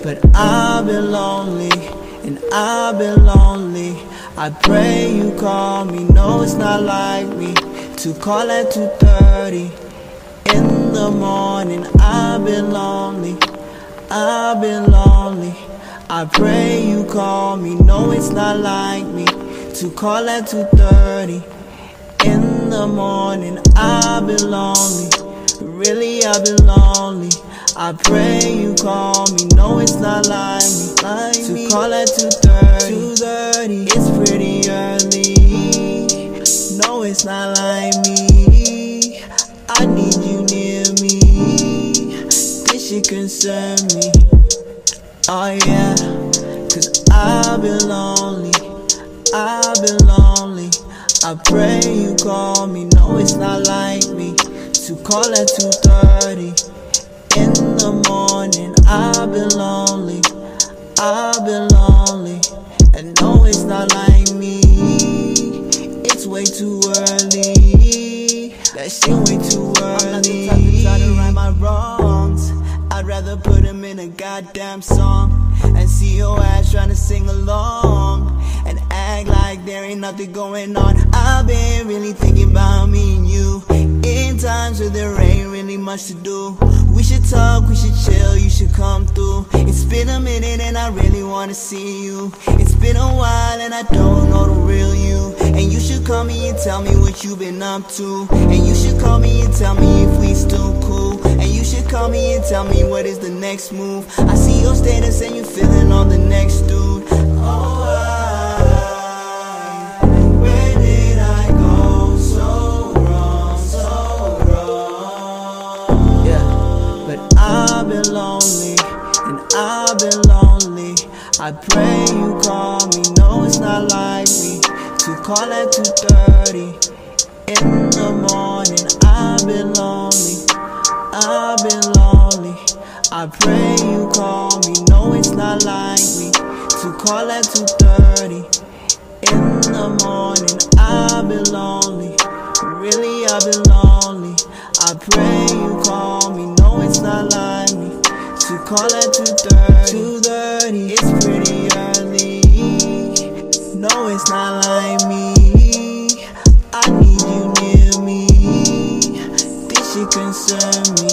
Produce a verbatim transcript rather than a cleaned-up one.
But I've been lonely, and I've been lonely. I pray you call me, no it's not like me to call at two thirty in the morning. I've been lonely, I've been lonely. I pray you call me, no it's not like me to call at two thirty in the morning. I've been lonely, really I've been lonely. I pray you call me, no it's not like me, like to me. Call at two thirty, two thirty, it's pretty early. No it's not like me, I need you near me, this shit concern me. Oh yeah, cause I've been lonely, I've been lonely. I pray you call me, no it's not like me to call at two thirty in the morning. I've been lonely, I've been lonely, and no it's not like me, it's way too early, that shit way too early. I'm not the type to try to right my wrongs, I'd rather put them in a goddamn song and see your ass trying to sing along and act like there ain't nothing going on. I've been really thinking about me and you in times where there ain't really much to do. We should talk, we should chill, you should come through. It's been a minute and I really wanna see you. It's been a while and I don't know the real you. And you should call me and tell me what you've been up to. And you should call me and tell me if we still cool. And you should call me and tell me what is the next move. I see your status and you feeling on the next dude. Oh, I, where did I go so wrong, so wrong? Yeah, but I've been lonely, and I've been lonely. I pray you call me, no it's not like me to call at two thirty in the morning. I've been lonely, I've been lonely. I pray you call me, no it's not like me to call at two thirty in the morning. I've been lonely, really I've been lonely. I pray you call me, no it's not like me to call at two thirty, two thirty, it's pretty early. No it's not like me, I need you near me, this shit concern me.